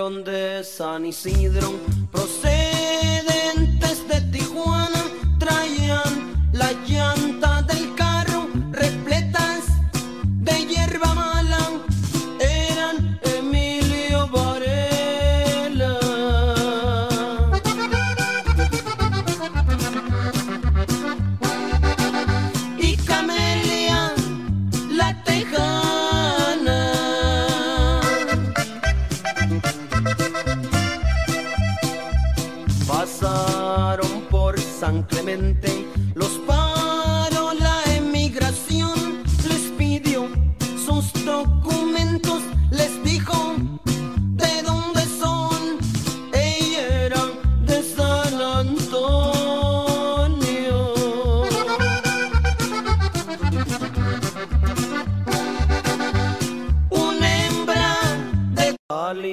Fueron de San Isidro, procedentes de Tijuana, traían la llanta del carro repletas de hierba mala, eran Emilio Varela y Camelia la Tejana. Pasaron por San Clemente, los paró la emigración, les pidió sus documentos, les dijo de dónde son, ella era de San Antonio. Una hembra de Cali.